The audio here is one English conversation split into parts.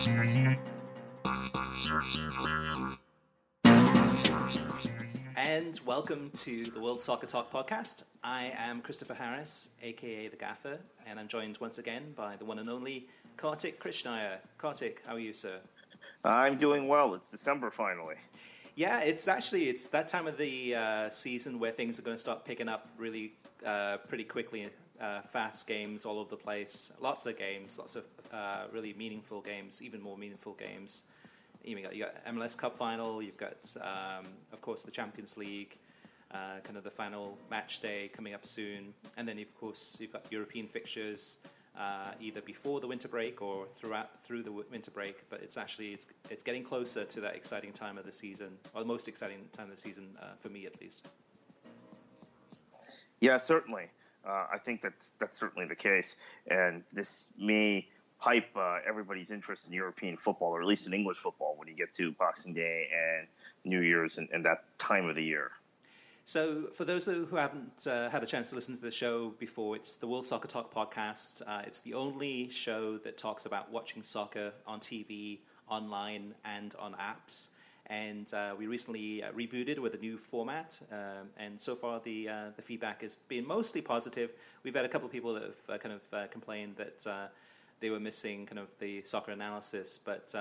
And welcome to the World Soccer Talk podcast. I am Christopher Harris, aka The Gaffer, and I'm joined once again by the one and only Kartik Krishnaiyer. Kartik, how are you, sir? I'm doing well. It's December finally. Yeah, it's that time of the season where things are going to start picking up really pretty quickly. Fast games all over the place, lots of games, lots of really meaningful games, even more meaningful games. You got MLS Cup final, you've got, of course, the Champions League, kind of the final match day coming up soon, and then, of course, you've got European fixtures either before the winter break or through the winter break, but it's getting closer to that exciting time of the season, or the most exciting time of the season, for me at least. Yeah, certainly. I think that's certainly the case, and this may pipe everybody's interest in European football, or at least in English football, when you get to Boxing Day and New Year's and that time of the year. So for those who haven't had a chance to listen to the show before, it's the World Soccer Talk podcast. It's the only show that talks about watching soccer on TV, online, and on apps. And we recently rebooted with a new format, and so far the feedback has been mostly positive. We've had a couple of people that have kind of complained that they were missing kind of the soccer analysis, but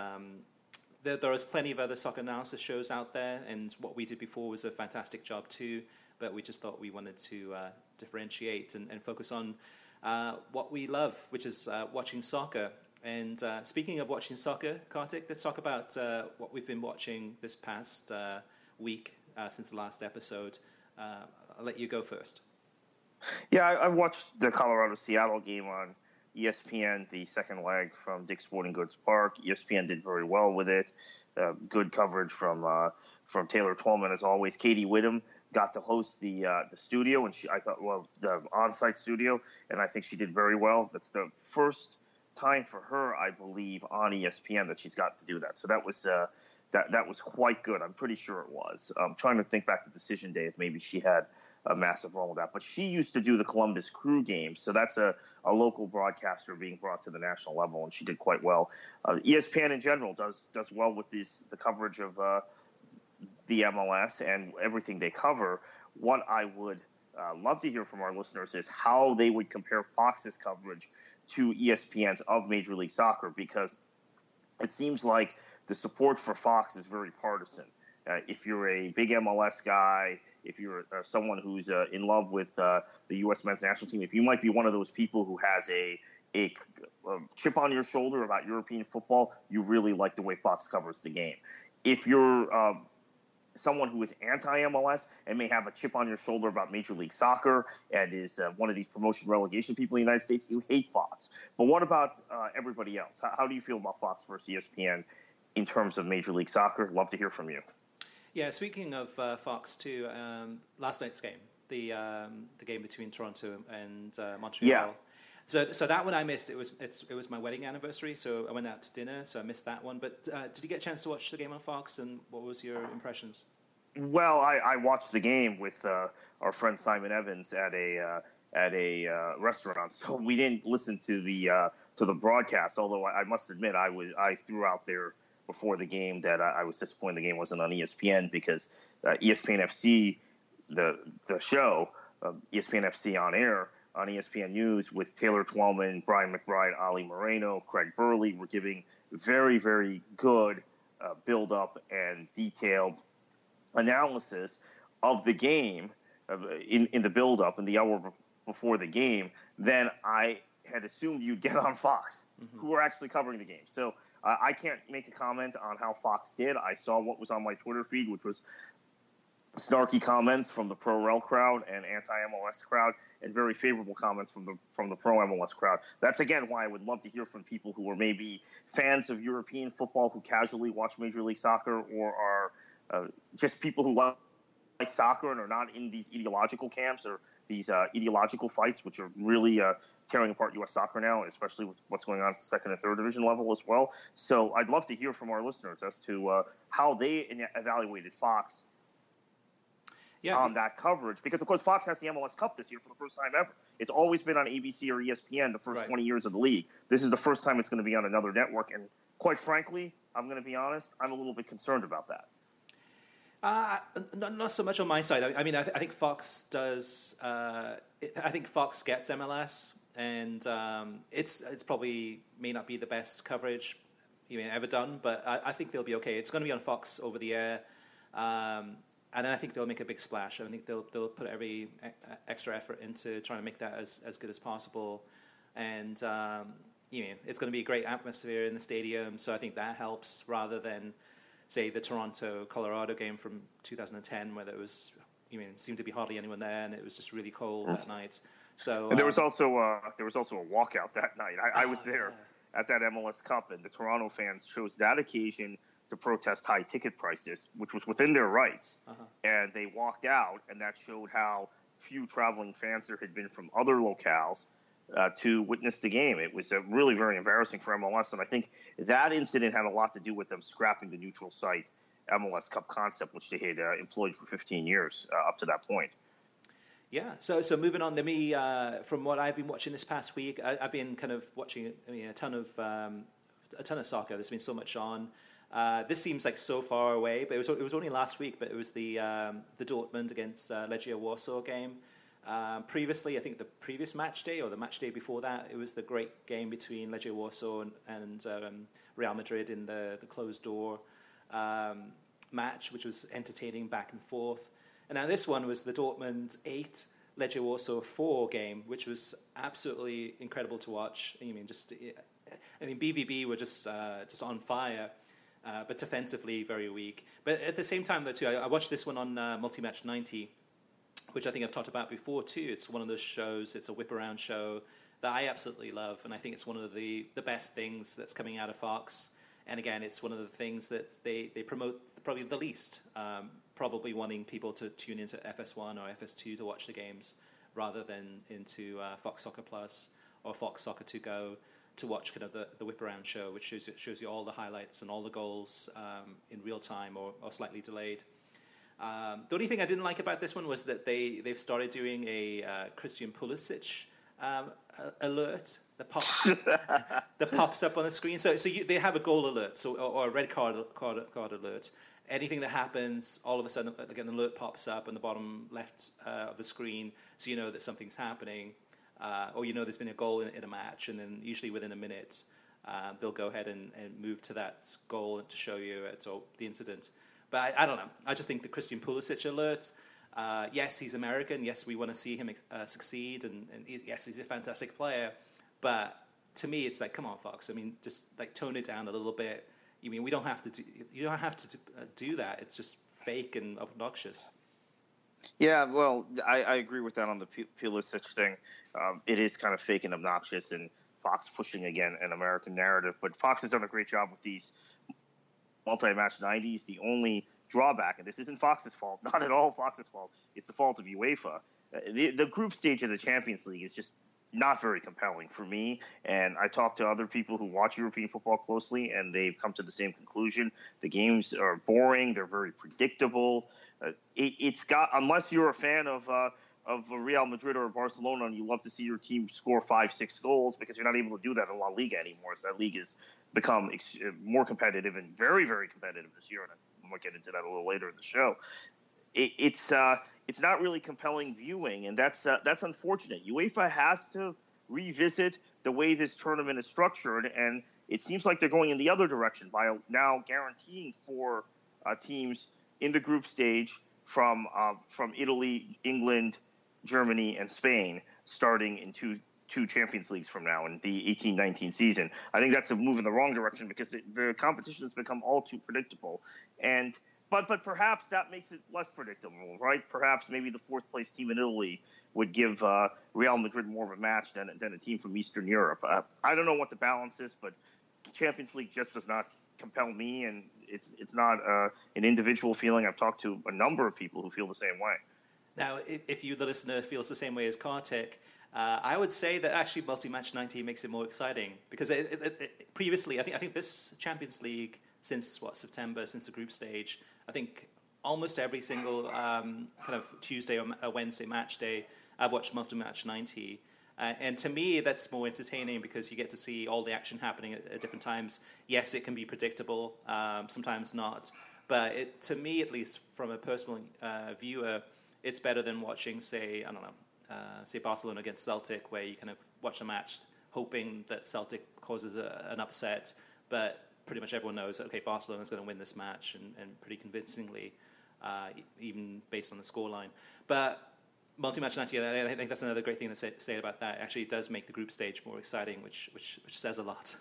there is plenty of other soccer analysis shows out there, and what we did before was a fantastic job too, but we just thought we wanted to differentiate and focus on what we love, which is watching soccer. And speaking of watching soccer, Kartik, let's talk about what we've been watching this past week since the last episode. I'll let you go first. Yeah, I watched the Colorado-Seattle game on ESPN, the second leg from Dick's Sporting Goods Park. ESPN did very well with it. Good coverage from Taylor Twellman, as always. Katie Whittam got to host the studio, and the on-site studio, and I think she did very well. That's the first time for her, I believe, on ESPN that she's got to do that. So that was that was quite good. I'm pretty sure it was. I'm trying to think back to Decision Day if maybe she had a massive role with that. But she used to do the Columbus Crew games, so that's a local broadcaster being brought to the national level, and she did quite well. ESPN in general does well with the coverage of the MLS and everything they cover. What I would love to hear from our listeners is how they would compare Fox's coverage to ESPN's of Major League Soccer, because it seems like the support for Fox is very partisan. If you're a big MLS guy, if you're someone who's in love with the U.S. men's national team, if you might be one of those people who has a chip on your shoulder about European football, you really like the way Fox covers the game. If you're someone who is anti-MLS and may have a chip on your shoulder about Major League Soccer and is one of these promotion relegation people in the United States, you hate Fox. But what about everybody else? How do you feel about Fox versus ESPN in terms of Major League Soccer? Love to hear from you. Yeah, speaking of Fox too, last night's game, the game between Toronto and Montreal. Yeah. So that one I missed. It was my wedding anniversary, so I went out to dinner, so I missed that one. But did you get a chance to watch the game on Fox, and what was your impressions? Well, I watched the game with our friend Simon Evans at a restaurant, so we didn't listen to the broadcast. Although I must admit, I threw out there before the game that I was disappointed the game wasn't on ESPN, because ESPN FC, the show, ESPN FC on air on ESPN News with Taylor Twellman, Brian McBride, Ali Moreno, Craig Burley were giving very, very good build-up and detailed analysis of the game in the build-up in the hour before the game. Then I had assumed you'd get on Fox, who are actually covering the game. So I can't make a comment on how Fox did. I saw what was on my Twitter feed, which was snarky comments from the pro-Rel crowd and anti-MLS crowd, and very favorable comments from the pro-MLS crowd. That's, again, why I would love to hear from people who are maybe fans of European football who casually watch Major League Soccer, or are just people who like soccer and are not in these ideological camps or these ideological fights, which are really tearing apart U.S. soccer now, especially with what's going on at the second and third division level as well. So I'd love to hear from our listeners as to how they evaluated Fox. on that coverage, because of course Fox has the MLS Cup this year for the first time ever. It's always been on ABC or ESPN the first 20 years of the league. This is the first time it's going to be on another network, and quite frankly, I'm going to be honest, I'm a little bit concerned about that. Not so much on my side. I mean, I think Fox does. I think Fox gets MLS, and it's probably may not be the best coverage ever done, but I think they'll be okay. It's going to be on Fox over the air, and then I think they'll make a big splash. I think they'll put every extra effort into trying to make that as good as possible, and it's going to be a great atmosphere in the stadium. So I think that helps rather than, say, the Toronto-Colorado game from 2010, where there was, seemed to be hardly anyone there, and it was just really cold that night. So and there was also a walkout that night. I was there at that MLS Cup, and the Toronto fans chose that occasion to protest high ticket prices, which was within their rights. And they walked out, and that showed how few traveling fans there had been from other locales to witness the game. It was really very embarrassing for MLS, and I think that incident had a lot to do with them scrapping the neutral site MLS Cup concept, which they had employed for 15 years up to that point. Yeah, so moving on, from what I've been watching this past week, I've been kind of watching a ton of soccer. There's been so much on. This seems like so far away, but it was only last week. But it was the Dortmund against Legia Warsaw game. Previously, I think the previous match day or the match day before that, it was the great game between Legia Warsaw and Real Madrid in the closed door match, which was entertaining back and forth. And now this one was the Dortmund 8, Legia Warsaw 4 game, which was absolutely incredible to watch. BVB were just on fire, but defensively very weak. But at the same time, though, too, I watched this one on Multimatch 90, which I think I've talked about before too. It's one of those shows. It's a whip-around show that I absolutely love, and I think it's one of the best things that's coming out of Fox. And again, it's one of the things that they promote probably the least, probably wanting people to tune into FS1 or FS2 to watch the games rather than into Fox Soccer Plus or Fox Soccer 2 Go to watch kind of the whip-around show, which shows you all the highlights and all the goals in real time or slightly delayed. The only thing I didn't like about this one was that they've started doing a Christian Pulisic alert that pops up on the screen. So they have a goal alert, or a red card alert. Anything that happens, all of a sudden, like an alert pops up on the bottom left of the screen, so you know that something's happening, or there's been a goal in a match, and then usually within a minute, they'll go ahead and move to that goal to show you the incident. But I don't know. I just think the Christian Pulisic alert, yes, he's American. Yes, we want to see him succeed. And yes, he's a fantastic player. But to me, it's like, come on, Fox. I mean, just like tone it down a little bit. You don't have to do that. It's just fake and obnoxious. Yeah, well, I agree with that on the Pulisic thing. It is kind of fake and obnoxious, and Fox pushing, again, an American narrative. But Fox has done a great job with these multi-match 90s. The only drawback, and this isn't Fox's fault, not at all Fox's fault, it's the fault of UEFA. The group stage of the Champions League is just not very compelling for me, and I talk to other people who watch European football closely, and they've come to the same conclusion. The games are boring, they're very predictable. It's got, unless you're a fan of Real Madrid or Barcelona and you love to see your team score 5-6 goals, because you're not able to do that in La Liga anymore. So that league has become more competitive and very, very competitive this year, and I might get into that a little later in the show. It's not really compelling viewing, and that's unfortunate. UEFA has to revisit the way this tournament is structured, and it seems like they're going in the other direction by now guaranteeing 4 teams in the group stage from Italy, England, Germany, and Spain, starting in two Champions Leagues from now in the 18-19 season. I think that's a move in the wrong direction, because the competition has become all too predictable. But perhaps that makes it less predictable, right? Perhaps maybe the 4th place team in Italy would give Real Madrid more of a match than a team from Eastern Europe. I don't know what the balance is, but Champions League just does not compel me, and it's not an individual feeling. I've talked to a number of people who feel the same way. Now, if you, the listener, feels the same way as Kartik, I would say that actually Multi-Match 90 makes it more exciting, because previously, I think this Champions League, since September, since the group stage, I think almost every single kind of Tuesday or Wednesday match day, I've watched Multi-Match 90. And to me, that's more entertaining because you get to see all the action happening at different times. Yes, it can be predictable, sometimes not. But to me, at least from a personal viewer, it's better than watching, say, I don't know, say Barcelona against Celtic, where you kind of watch the match hoping that Celtic causes an upset, but pretty much everyone knows that, okay, Barcelona's going to win this match, and pretty convincingly, even based on the scoreline. But Multi-Match 90, I think that's another great thing to say about that. Actually, it does make the group stage more exciting, which says a lot.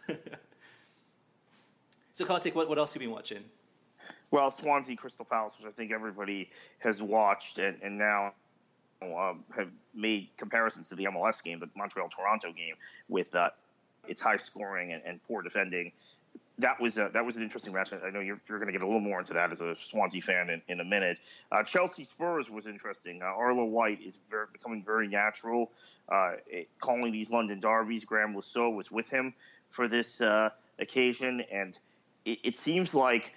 So, Kartik, what else have you been watching? Well, Swansea Crystal Palace, which I think everybody has watched, and now have made comparisons to the MLS game, the Montreal-Toronto game, with its high scoring and poor defending. That was an interesting match. I know you're going to get a little more into that as a Swansea fan in a minute. Chelsea Spurs was interesting. Arlo White is becoming very natural, calling these London derbies. Graham Lasso was with him for this occasion, and it seems like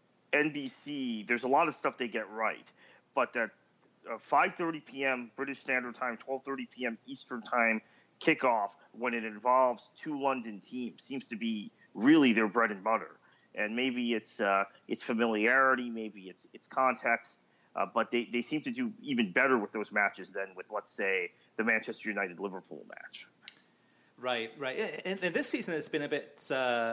NBC, there's a lot of stuff they get right, but that 5:30 p.m. British Standard Time, 12:30 p.m. Eastern Time kickoff, when it involves two London teams, seems to be really their bread and butter. And maybe it's familiarity, maybe it's context, but they seem to do even better with those matches than with, let's say, the Manchester United-Liverpool match. Right. And this season has been a bit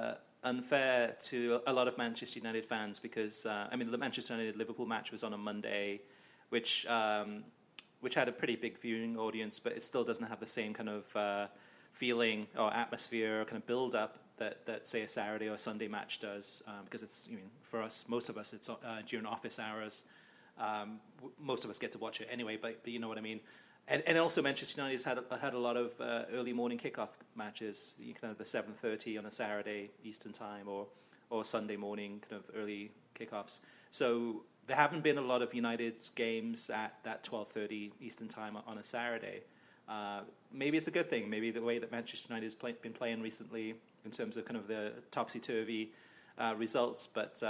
unfair to a lot of Manchester United fans because, the Manchester United-Liverpool match was on a Monday, which had a pretty big viewing audience, but it still doesn't have the same kind of feeling or atmosphere or kind of build-up that say a Saturday or Sunday match does, because it's, for us, most of us, it's during office hours. Most of us get to watch it anyway, but you know what I mean. And also Manchester United's had a lot of early morning kickoff matches, kind of the 7:30 on a Saturday Eastern Time or Sunday morning kind of early kickoffs. So there haven't been a lot of United's games at that 12:30 Eastern Time on a Saturday. Maybe it's a good thing. Maybe the way that Manchester United has been playing recently in terms of kind of the topsy-turvy results. But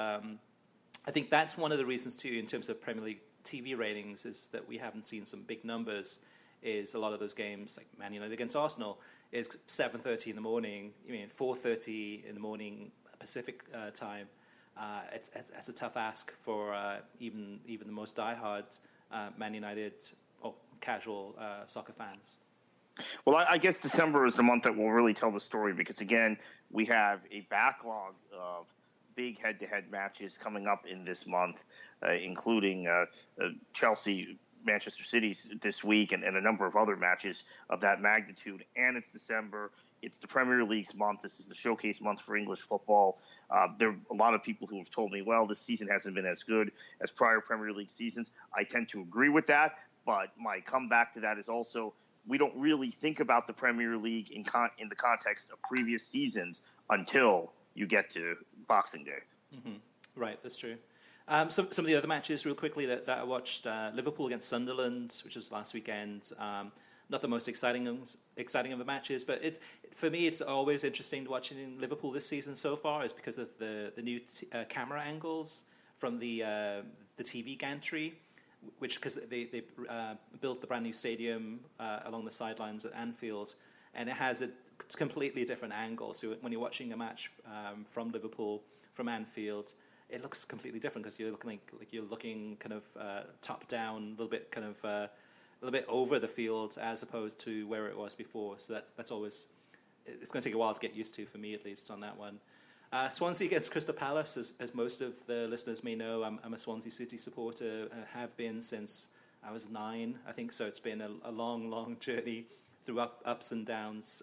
I think that's one of the reasons too, in terms of Premier League TV ratings, is that we haven't seen some big numbers. Is a lot of those games, like Man United against Arsenal, is 7:30 in the morning. 4:30 in the morning Pacific time. It's a tough ask for even the most diehard Man United or casual soccer fans. Well, I guess December is the month that will really tell the story because, again, we have a backlog of big head-to-head matches coming up in this month, including Chelsea, Manchester City's this week, and a number of other matches of that magnitude. And it's December. It's the Premier League's month. This is the showcase month for English football. There are a lot of people who have told me, well, this season hasn't been as good as prior Premier League seasons. I tend to agree with that, but my comeback to that is also we don't really think about the Premier League in the context of previous seasons until you get to Boxing Day. Mm-hmm. Right, that's true. Some of the other matches, real quickly, that I watched, Liverpool against Sunderland, which was last weekend. Not the most exciting of the matches, but for me, it's always interesting to watch in Liverpool this season so far, is because of the new camera angles from the TV gantry, which because they built the brand new stadium along the sidelines at Anfield, and it has a completely different angle. So when you're watching a match from Liverpool from Anfield, it looks completely different because you're looking kind of top down, a little bit kind of a little bit over the field as opposed to where it was before. So that's always, it's going to take a while to get used to, for me at least, on that one. Swansea against Crystal Palace, as most of the listeners may know, I'm a Swansea City supporter, have been since I was 9, I think. So it's been a long journey through ups and downs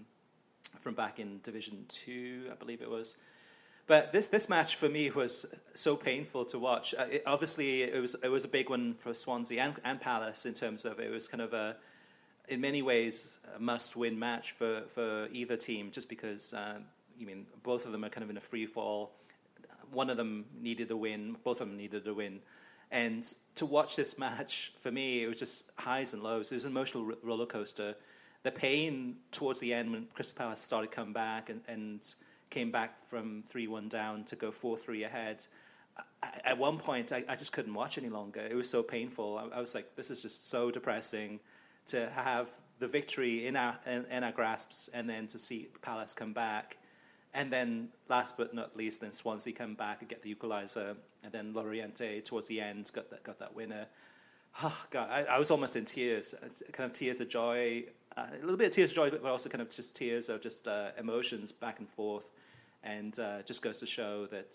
from back in Division 2, I believe it was. But this match for me was so painful to watch. Obviously, it was a big one for Swansea and Palace in terms of it was kind of in many ways, a must-win match for either team, just because both of them are kind of in a free fall. One of them needed a win. Both of them needed a win. And to watch this match, for me, it was just highs and lows. It was an emotional roller coaster. The pain towards the end when Crystal Palace started coming back and came back from 3-1 down to go 4-3 ahead. at one point, I just couldn't watch any longer. It was so painful. I was like, this is just so depressing to have the victory in our grasps, and then to see Palace come back. And then, last but not least, then Swansea come back and get the equaliser, and then Loriente towards the end got that winner. Oh, God, I was almost in tears, kind of tears of joy, a little bit of tears of joy, but also kind of just tears of just emotions back and forth, and just goes to show that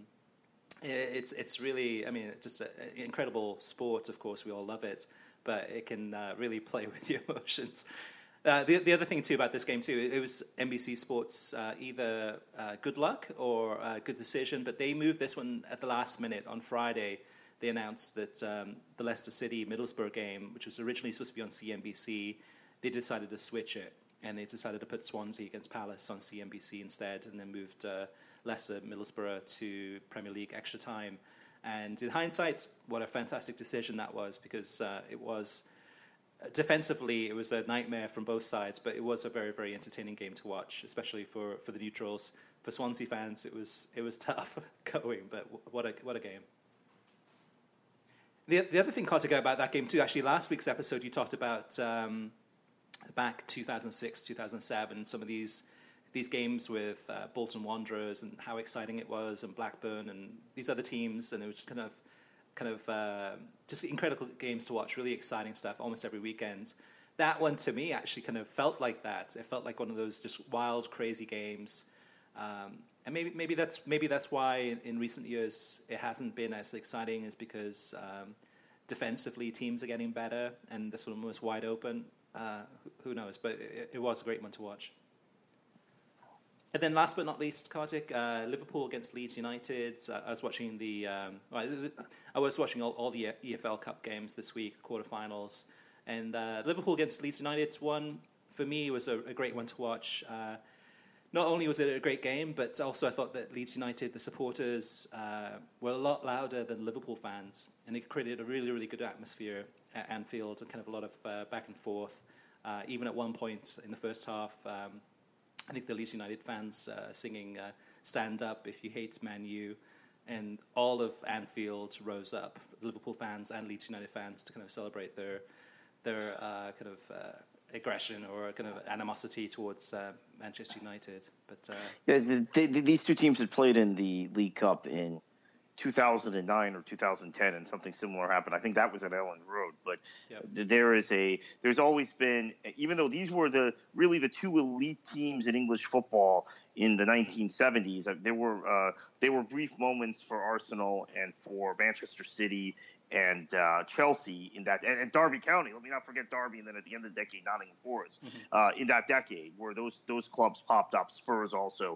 it's really, I mean, just an incredible sport. Of course, we all love it, but it can really play with your emotions. The other thing too about this game too, it was NBC Sports either good luck or good decision, but they moved this one at the last minute on Friday. They announced that the Leicester City Middlesbrough game, which was originally supposed to be on CNBC, they decided to switch it, and they decided to put Swansea against Palace on CNBC instead, and then moved Leicester Middlesbrough to Premier League Extra Time. And in hindsight, what a fantastic decision that was, because it was. Defensively, it was a nightmare from both sides, but it was a very, very entertaining game to watch, especially for the neutrals. For Swansea fans, it was tough going, but what a game. The other thing, Kartik, about that game too, actually last week's episode you talked about back 2006, 2007, some of these games with Bolton Wanderers and how exciting it was, and Blackburn and these other teams, and it was kind of just incredible games to watch, really exciting stuff almost every weekend. That one to me actually kind of felt like that. It felt like one of those just wild, crazy games. And maybe that's why in recent years it hasn't been as exciting, is because defensively teams are getting better and this one was wide open. Who knows? But it was a great one to watch. And then last but not least, Kartik, Liverpool against Leeds United. I was watching all the EFL Cup games this week, quarterfinals. And Liverpool against Leeds United, one, for me, was a great one to watch. Not only was it a great game, but also I thought that Leeds United, the supporters, were a lot louder than Liverpool fans. And it created a really, really good atmosphere at Anfield, and kind of a lot of back and forth. Even at one point in the first half, I think the Leeds United fans singing "Stand Up If You Hate Man U," and all of Anfield rose up, Liverpool fans and Leeds United fans, to kind of celebrate their kind of aggression or kind of animosity towards Manchester United. But these two teams had played in the League Cup in 2009 or 2010, and something similar happened. I think that was at Elland Road. But there's always been, even though these were the two elite teams in English football in the 1970s, there were brief moments for Arsenal and for Manchester City and Chelsea in that, and Derby County. Let me not forget Derby, and then at the end of the decade, Nottingham Forest. In that decade, where those clubs popped up. Spurs also.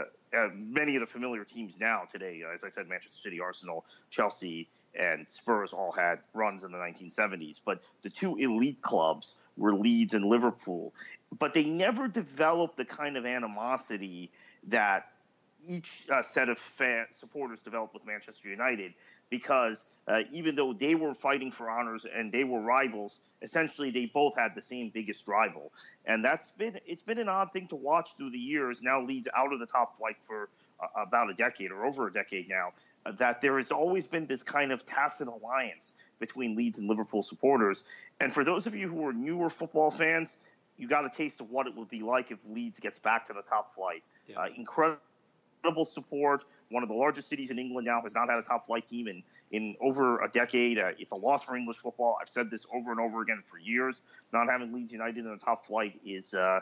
Many of the familiar teams now today, as I said, Manchester City, Arsenal, Chelsea, and Spurs all had runs in the 1970s. But the two elite clubs were Leeds and Liverpool. But they never developed the kind of animosity that each set of supporters developed with Manchester United, because even though they were fighting for honors and they were rivals, essentially they both had the same biggest rival. And it's been an odd thing to watch through the years. Now Leeds out of the top flight for about a decade or over a decade now, that there has always been this kind of tacit alliance between Leeds and Liverpool supporters. And for those of you who are newer football fans, you got a taste of what it would be like if Leeds gets back to the top flight. Yeah. Incredible support. One of the largest cities in England now has not had a top flight team in over a decade. It's a loss for English football. I've said this over and over again for years. Not having Leeds United in the top flight is a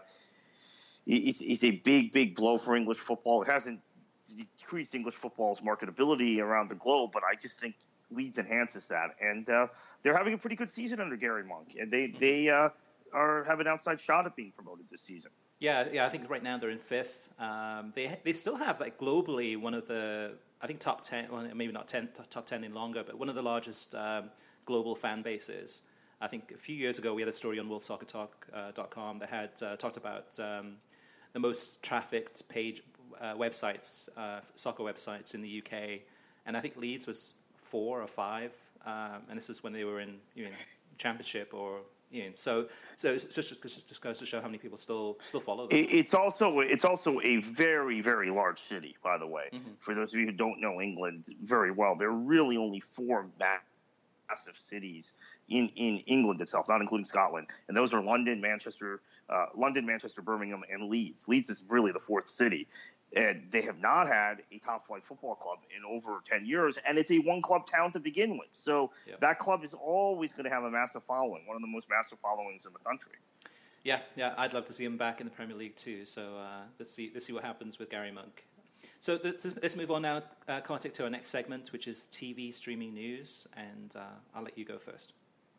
big, big blow for English football. It hasn't decreased English football's marketability around the globe, but I just think Leeds enhances that. And they're having a pretty good season under Gary Monk, and they have an outside shot at being promoted this season. Yeah. I think right now they're in fifth. They still have, like, globally one of the, I think, top 10, well, maybe not top 10 in longer, but one of the largest global fan bases. I think a few years ago we had a story on WorldSoccerTalk.com that had talked about the most trafficked page websites, soccer websites in the UK, and I think Leeds was 4 or 5, and this is when they were in Championship or So it just goes to show how many people still follow them. It's also a very, very large city, by the way. Mm-hmm. For those of you who don't know England very well, there are really only 4 massive cities in England itself, not including Scotland, and those are London, Manchester, Birmingham, and Leeds. Leeds is really the 4th city. And they have not had a top-flight football club in over 10 years, and it's a one-club town to begin with. So that club is always going to have a massive following, one of the most massive followings in the country. Yeah, I'd love to see him back in the Premier League too. So let's see what happens with Gary Monk. So let's move on now, Kartik, to our next segment, which is TV streaming news, and I'll let you go first.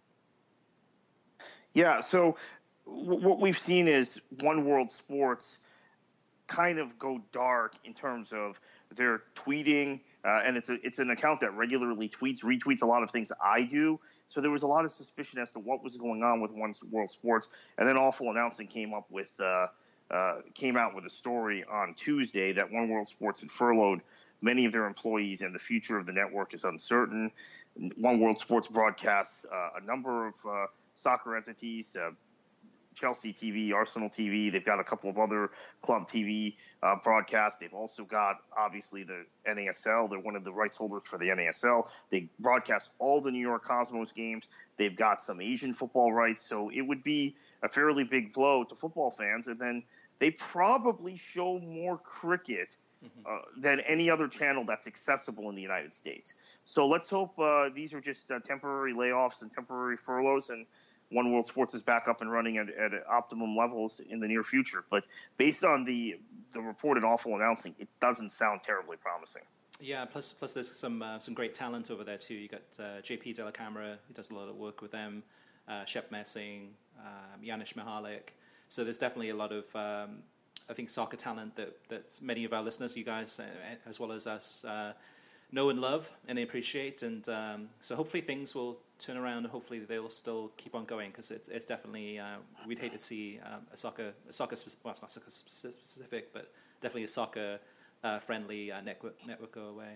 Yeah, so what we've seen is One World Sports kind of go dark in terms of their tweeting, and it's an account that regularly retweets a lot of things I do. So there was a lot of suspicion as to what was going on with One World Sports, and then Awful Announcing came out with a story on Tuesday that One World Sports had furloughed many of their employees, and the future of the network is uncertain. One World Sports broadcasts a number of soccer entities. Chelsea TV, Arsenal TV. They've got a couple of other club TV broadcasts. They've also got, obviously, the NASL. They're one of the rights holders for the NASL. They broadcast all the New York Cosmos games. They've got some Asian football rights. So it would be a fairly big blow to football fans. And then they probably show more cricket than any other channel that's accessible in the United States. So let's hope these are just temporary layoffs and temporary furloughs, and One World Sports is back up and running at optimum levels in the near future. But based on the reported Awful Announcing, it doesn't sound terribly promising. Yeah, plus there's some great talent over there too. You got JP De La Camera, who does a lot of work with them, Shep Messing, Janusz Mihalik. So there's definitely a lot of I think soccer talent that many of our listeners, you guys, as well as us, know and love and appreciate. And so hopefully things will turn around, and hopefully they'll still keep on going, because it's definitely we'd hate to see a soccer it's not soccer specific, but definitely a soccer friendly network go away.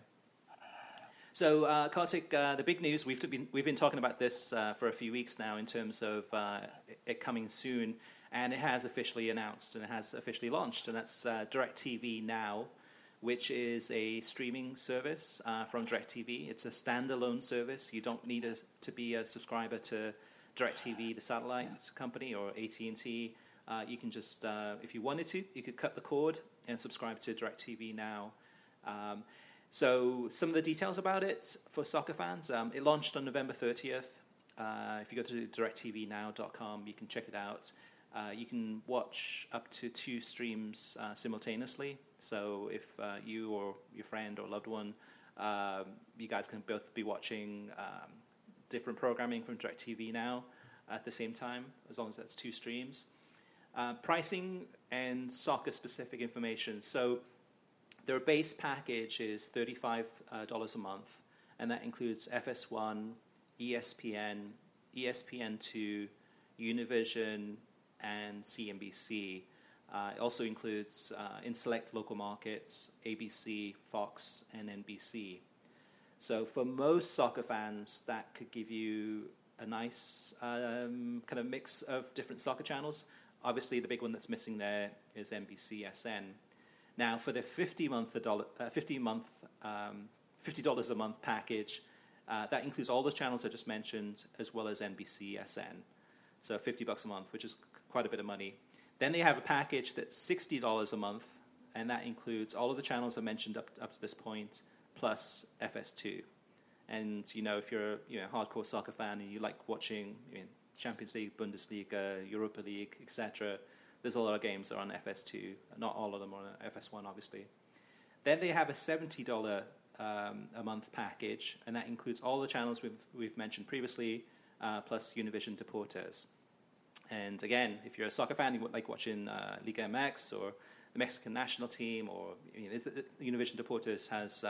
So Kartik, the big news, we've been talking about this for a few weeks now in terms of it coming soon, and it has officially announced and it has officially launched, and that's DirecTV Now, which is a streaming service from DirecTV. It's a standalone service. You don't need to be a subscriber to DirecTV, the satellite company, or AT&T. You can just, if you wanted to, you could cut the cord and subscribe to DirecTV Now. So some of the details about it for soccer fans, it launched on November 30th. If you go to directvnow.com, you can check it out. You can watch up to 2 streams simultaneously. So if you or your friend or loved one, you guys can both be watching different programming from DirecTV Now at the same time, as long as that's 2 streams. Pricing and soccer-specific information. So their base package is $35 a month, and that includes FS1, ESPN, ESPN2, Univision, and CNBC. It also includes, in select local markets, ABC, Fox, and NBC. So for most soccer fans, that could give you a nice kind of mix of different soccer channels. Obviously, the big one that's missing there is NBCSN. Now, for the $50 a month package, that includes all those channels I just mentioned, as well as NBCSN. So $50 a month, which is quite a bit of money. Then they have a package that's $60 a month, and that includes all of the channels I mentioned up to this point, plus FS2. And if you're a hardcore soccer fan and you like watching Champions League, Bundesliga, Europa League, etc., there's a lot of games that are on FS2. Not all of them are on FS1, obviously. Then they have a $70 a month package, and that includes all the channels we've mentioned previously, plus Univision Deportes. And again, if you're a soccer fan, you would like watching Liga MX or the Mexican national team, or Univision Deportes has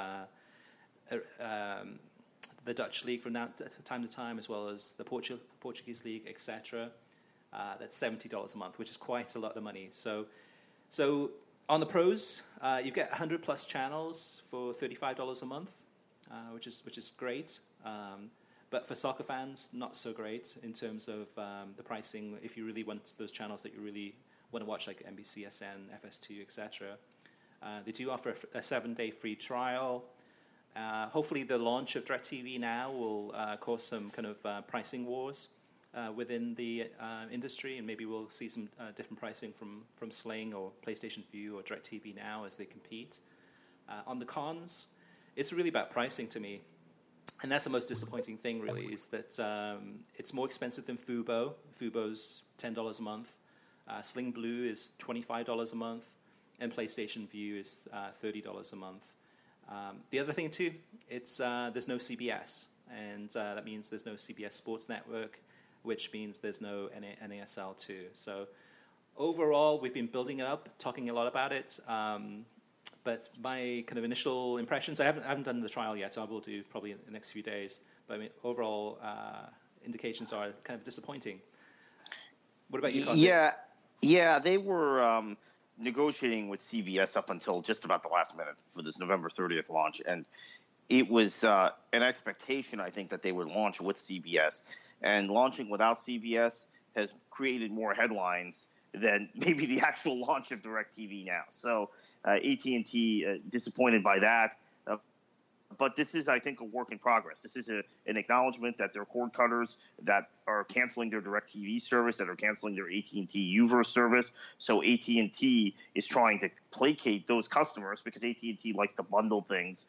the Dutch league from time to time, as well as the Portuguese league, etc. That's $70 a month, which is quite a lot of money. So on the pros, you get 100 plus channels for $35 a month, which is great. But for soccer fans, not so great in terms of the pricing. If you really want those channels that you really want to watch, like NBCSN, FS2, etc., they do offer a 7-day free trial. Hopefully the launch of DirecTV Now will cause some kind of pricing wars within the industry, and maybe we'll see some different pricing from Sling or PlayStation Vue or DirecTV Now as they compete. On the cons, it's really about pricing to me. And that's the most disappointing thing, really, is that it's more expensive than Fubo. Fubo's $10 a month. Sling Blue is $25 a month. And PlayStation Vue is $30 a month. The other thing, too, it's there's no CBS. And that means there's no CBS Sports Network, which means there's no NASL, too. So overall, we've been building it up, talking a lot about it. But my kind of initial impressions, I haven't done the trial yet, so I will do probably in the next few days. But I mean, overall indications are kind of disappointing. What about you, Kartik? Yeah, they were negotiating with CBS up until just about the last minute for this November 30th launch. And it was an expectation, I think, that they would launch with CBS. And launching without CBS has created more headlines than maybe the actual launch of DirecTV Now. So AT&T disappointed by that. But this is, I think, a work in progress. This is an acknowledgement that there are cord cutters that are canceling their DirecTV service, that are canceling their AT&T Uverse service. So AT&T is trying to placate those customers because AT&T likes to bundle things,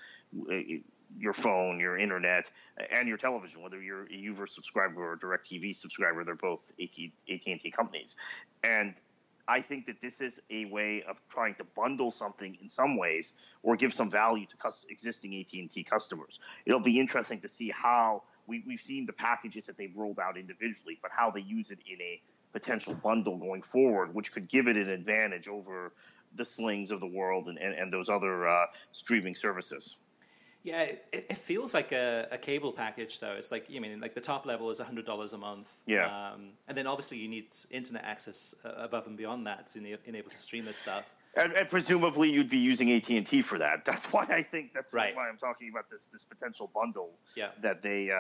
your phone, your internet, and your television, whether you're a Uverse subscriber or a DirecTV subscriber. They're both AT&T companies. And I think that this is a way of trying to bundle something in some ways or give some value to existing AT&T customers. It'll be interesting to see how we've seen the packages that they've rolled out individually, but how they use it in a potential bundle going forward, which could give it an advantage over the Slings of the world and those other streaming services. Yeah, it feels like a cable package, though. It's like, like the top level is $100 a month. Yeah. And then obviously you need internet access above and beyond that to enable to stream this stuff. And presumably you'd be using AT&T for that. That's why I think right. why I'm talking about this potential bundle. Yeah. That they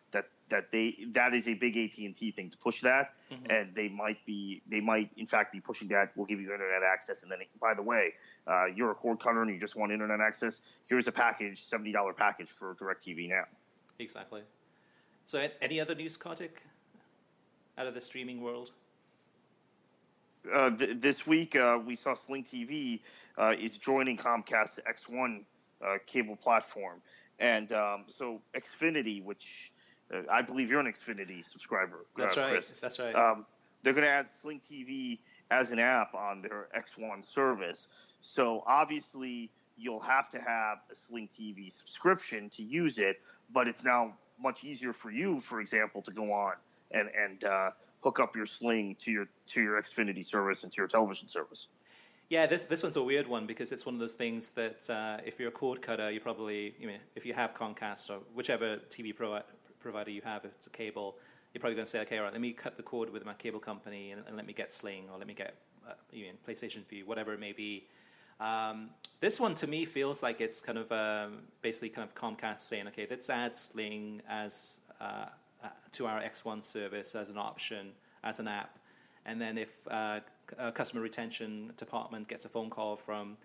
that is a big AT&T thing to push that, and they might in fact be pushing that. We'll give you internet access, and then by the way, you're a cord cutter and you just want internet access. Here's a package, $70 package for DirecTV Now. Exactly. So, any other news, Kartik, out of the streaming world? This week, we saw Sling TV is joining Comcast's X1 cable platform, and so Xfinity, which I believe you're an Xfinity subscriber. That's right. Chris. That's right. They're going to add Sling TV as an app on their X1 service. So obviously, you'll have to have a Sling TV subscription to use it, but it's now much easier for you, for example, to go on and hook up your Sling to your Xfinity service and to your television service. Yeah, this one's a weird one because it's one of those things that if you're a cord cutter, you probably, if you have Comcast or whichever TV provider you have, if it's a cable, you're probably going to say, okay, all right, let me cut the cord with my cable company and let me get Sling or let me get PlayStation Vue, whatever it may be. This one to me feels like it's kind of basically kind of Comcast saying, okay, let's add Sling as to our X1 service as an option, as an app. And then if a customer retention department gets a phone call from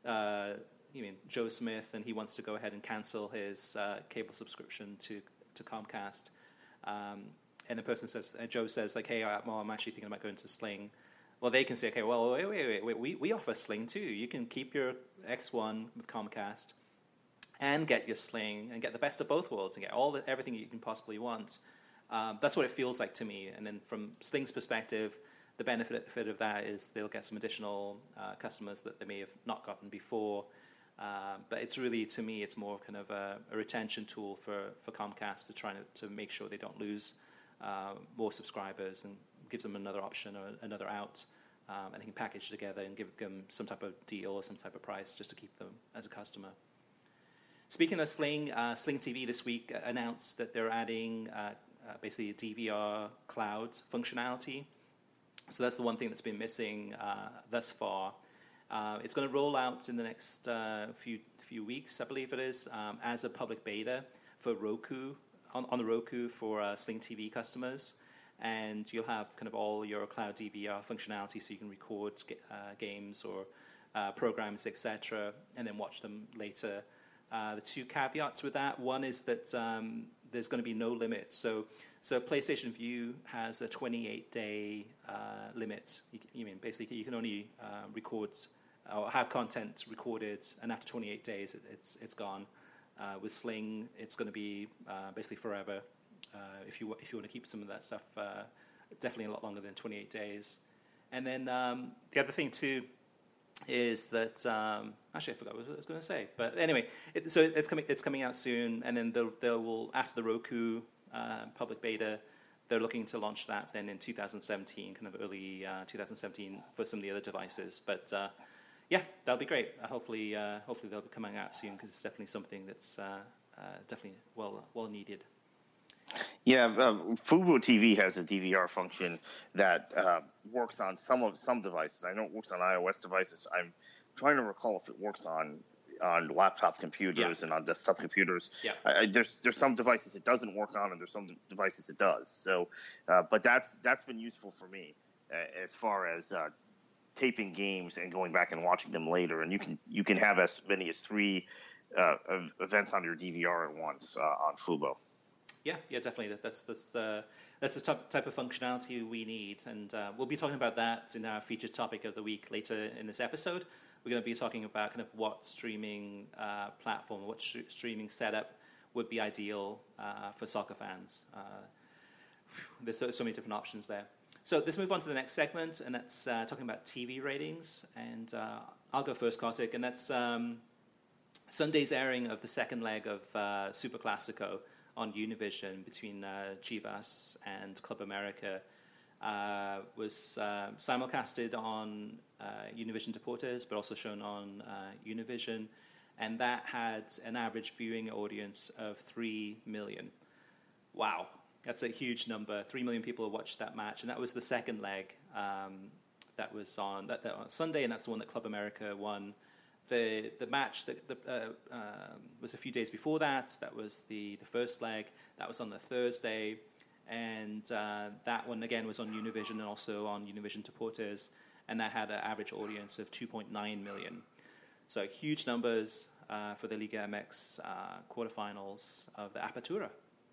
Joe Smith and he wants to go ahead and cancel his cable subscription to Comcast, and the person says, Joe says, like, hey, I'm actually thinking about going to Sling. Well, they can say, okay, well, wait, we offer Sling too. You can keep your X1 with Comcast and get your Sling and get the best of both worlds and get everything you can possibly want. That's what it feels like to me. And then from Sling's perspective, the benefit of that is they'll get some additional customers that they may have not gotten before. But it's really, to me, it's more kind of a retention tool for Comcast to try to make sure they don't lose more subscribers and gives them another option or another out. And they can package together and give them some type of deal or some type of price just to keep them as a customer. Speaking of Sling, Sling TV this week announced that they're adding basically a DVR cloud functionality. So that's the one thing that's been missing thus far. It's going to roll out in the next few weeks, I believe it is, as a public beta for Roku on the Roku for Sling TV customers, and you'll have kind of all your cloud DVR functionality, so you can record games or programs, etc., and then watch them later. The two caveats with that: one is that there's going to be no limit. So PlayStation Vue has a 28-day limit. You mean basically you can only record or have content recorded, and after 28 days it's gone. With Sling, it's going to be basically forever. If you want to keep some of that stuff, definitely a lot longer than 28 days. And then the other thing too is that actually I forgot what I was going to say, but anyway, it's coming out soon, and then they will after the Roku public beta, they're looking to launch that then in 2017, kind of early 2017 for some of the other devices. But yeah, that'll be great. Hopefully they'll be coming out soon, because it's definitely something that's definitely well needed. Yeah, Fubo TV has a DVR function that works on some devices. I know it works on iOS devices. I'm trying to recall if it works on laptop computers and on desktop computers. Yeah. There's some devices it doesn't work on, and there's some devices it does. So, but that's been useful for me as far as taping games and going back and watching them later. And you can have as many as 3 events on your DVR at once on Fubo. Yeah, definitely. That's the type of functionality we need, and we'll be talking about that in our featured topic of the week later in this episode. We're going to be talking about kind of what streaming platform, what streaming setup would be ideal for soccer fans. There's so many different options there. So let's move on to the next segment, and that's talking about TV ratings. And I'll go first, Kartik, and that's Sunday's airing of the second leg of Super Classico on Univision between Chivas and Club America was simulcasted on Univision Deportes, but also shown on Univision, and that had an average viewing audience of 3 million. Wow, that's a huge number. 3 million people watched that match, and that was the second leg that was on Sunday, and that's the one that Club America won. The match that was a few days before that. That was the first leg. That was on the Thursday, and that one again was on Univision and also on Univision Deportes, and that had an average audience of 2.9 million. So huge numbers for the Liga MX quarterfinals of the Apertura.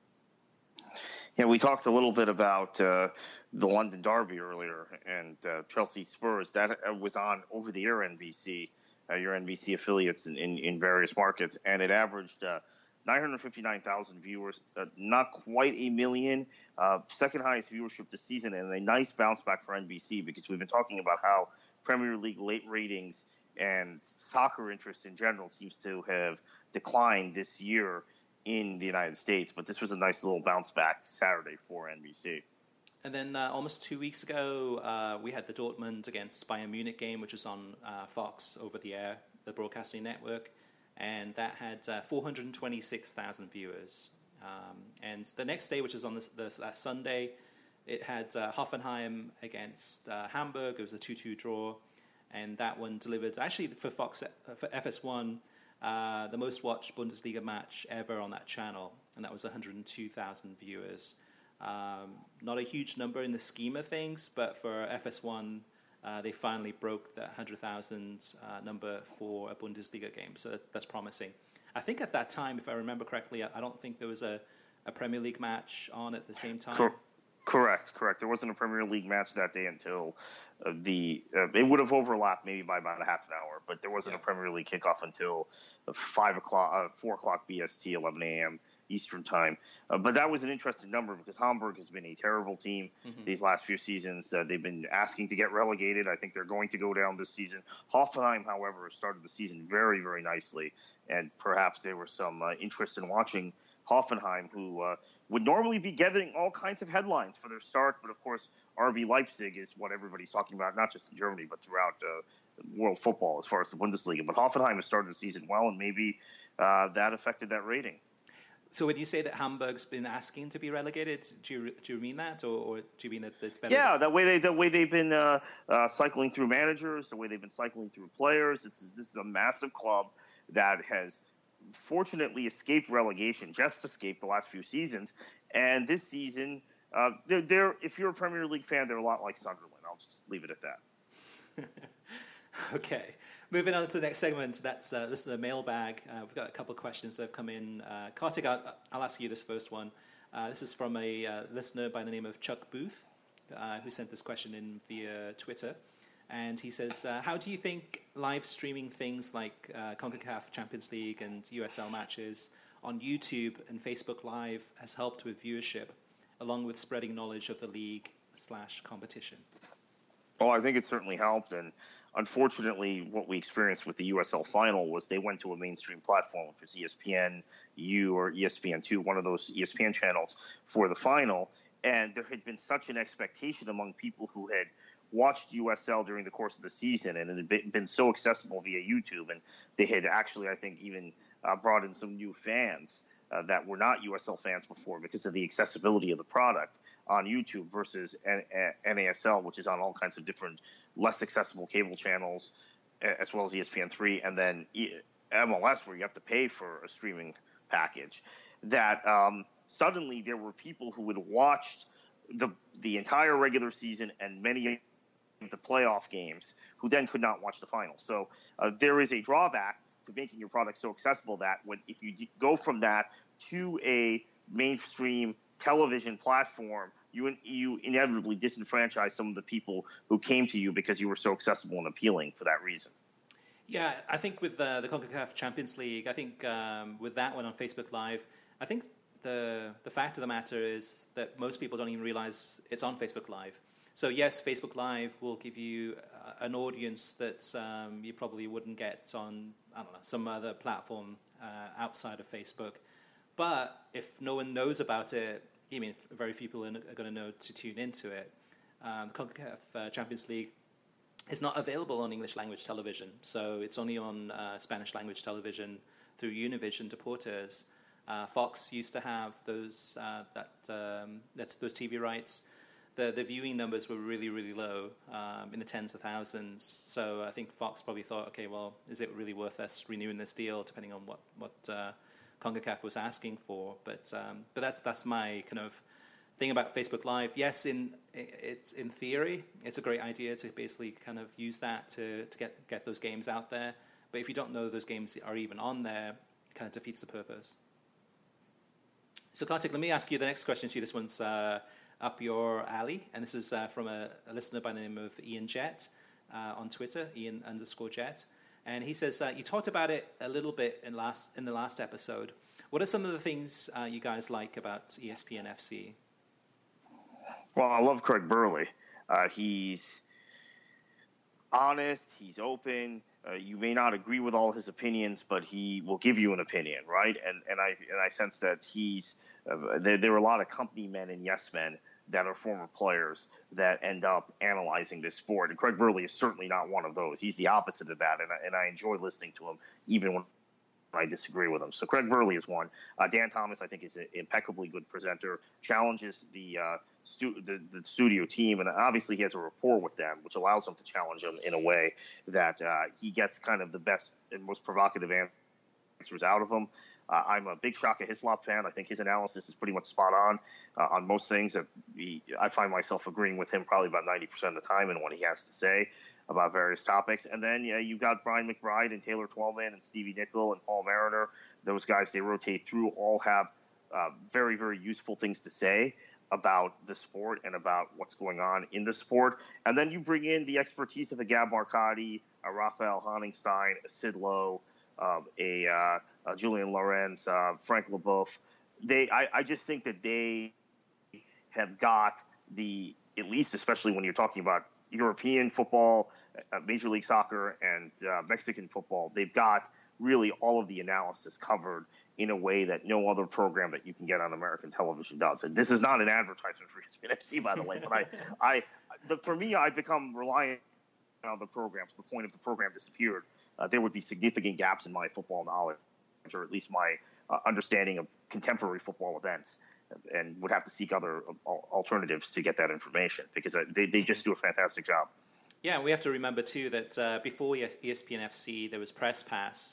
Yeah, we talked a little bit about the London Derby earlier, and Chelsea Spurs. That was on over-the-air NBC. Your NBC affiliates in various markets, and it averaged 959,000 viewers, not quite a million, second highest viewership this season, and a nice bounce back for NBC, because we've been talking about how Premier League late ratings and soccer interest in general seems to have declined this year in the United States, but this was a nice little bounce back Saturday for NBC. And then almost 2 weeks ago, we had the Dortmund against Bayern Munich game, which was on Fox over the air, the broadcasting network, and that had 426,000 viewers. And the next day, which is on that Sunday, it had Hoffenheim against Hamburg. It was a 2-2 draw, and that one delivered, actually for Fox, for FS1, the most watched Bundesliga match ever on that channel, and that was 102,000 viewers. Not a huge number in the scheme of things, but for FS1, they finally broke the 100,000 number for a Bundesliga game, so that's promising. I think at that time, if I remember correctly, I don't think there was a Premier League match on at the same time. Correct. There wasn't a Premier League match that day until it would have overlapped maybe by about a half an hour, but there wasn't a Premier League kickoff until 4 o'clock BST, 11 a.m. Eastern time. But that was an interesting number, because Hamburg has been a terrible team these last few seasons. They've been asking to get relegated. I think they're going to go down this season. Hoffenheim, however, started the season very, very nicely, and perhaps there was some interest in watching Hoffenheim, who would normally be getting all kinds of headlines for their start. But, of course, RB Leipzig is what everybody's talking about, not just in Germany, but throughout world football as far as the Bundesliga. But Hoffenheim has started the season well, and maybe that affected that rating. So when you say that Hamburg's been asking to be relegated, do you mean that, or do you mean that it's better? Yeah, the way they've been cycling through managers, the way they've been cycling through players. This is a massive club that has fortunately escaped relegation, just escaped the last few seasons. And this season, they're if you're a Premier League fan, they're a lot like Sunderland. I'll just leave it at that. Okay. Moving on to the next segment, that's listener mailbag. We've got a couple of questions that have come in. Kartik, I'll ask you this first one. This is from a listener by the name of Chuck Booth, who sent this question in via Twitter. And he says, how do you think live streaming things like CONCACAF Champions League and USL matches on YouTube and Facebook Live has helped with viewership, along with spreading knowledge of the league/competition? Well, I think it certainly helped, and unfortunately, what we experienced with the USL final was they went to a mainstream platform, which was ESPNU or ESPN2, one of those ESPN channels for the final, and there had been such an expectation among people who had watched USL during the course of the season, and it had been so accessible via YouTube, and they had actually, I think, even brought in some new fans that were not USL fans before because of the accessibility of the product on YouTube versus NASL, which is on all kinds of different less accessible cable channels, as well as ESPN3, and then MLS, where you have to pay for a streaming package. That suddenly there were people who had watched the entire regular season and many of the playoff games who then could not watch the final. So there is a drawback to making your product so accessible that if you go from that to a mainstream television platform, you inevitably disenfranchise some of the people who came to you because you were so accessible and appealing for that reason. Yeah, I think with the CONCACAF Champions League, I think with that one on Facebook Live, I think the fact of the matter is that most people don't even realize it's on Facebook Live. So yes, Facebook Live will give you an audience that you probably wouldn't get on, I don't know, some other platform outside of Facebook. But if no one knows about it, I mean, very few people are going to know to tune into it. The CONCACAF Champions League is not available on English language television, so it's only on Spanish language television through Univision Deportes. Fox used to have those those TV rights. The viewing numbers were really, really low, in the tens of thousands. So I think Fox probably thought, okay, well, is it really worth us renewing this deal, depending on what CONCACAF was asking for? But that's my kind of thing about Facebook Live. Yes, in theory, it's a great idea to basically kind of use that to get those games out there. But if you don't know those games are even on there, it kind of defeats the purpose. So Kartik, let me ask you the next question to you. This one's up your alley, and this is from a listener by the name of Ian Jett on Twitter, Ian_Jet, and he says you talked about it a little bit in the last episode. What are some of the things you guys like about ESPN FC? Well, I love Craig Burley. He's honest. He's open. You may not agree with all his opinions, but he will give you an opinion, right? And I sense that he's there are a lot of company men and yes men that are former players that end up analyzing this sport. And Craig Burley is certainly not one of those. He's the opposite of that, and I enjoy listening to him, even when I disagree with him. So Craig Burley is one. Dan Thomas, I think, is an impeccably good presenter, challenges the studio team, and obviously he has a rapport with them, which allows him to challenge them in a way that he gets kind of the best and most provocative answers out of them. I'm a big Shaka Hislop fan. I think his analysis is pretty much spot on most things. I find myself agreeing with him probably about 90% of the time in what he has to say about various topics. And then you've got Brian McBride and Taylor Twellman and Stevie Nickel and Paul Mariner. Those guys, they rotate through, all have very, very useful things to say about the sport and about what's going on in the sport. And then you bring in the expertise of a Gab Marcotti, a Raphael Honigstein, a Sid Lowe, a Julian Lorenz, Frank LeBeouf. I just think that they have got at least especially when you're talking about European football, Major League Soccer, and Mexican football, they've got really all of the analysis covered in a way that no other program that you can get on American television does. And this is not an advertisement for ESPN FC, by the way, but for me, I've become reliant on the programs. The point if the program disappeared, there would be significant gaps in my football knowledge, or at least my understanding of contemporary football events, and would have to seek other alternatives to get that information, because they just do a fantastic job. Yeah, we have to remember, too, that before ESPN FC, there was Press Pass,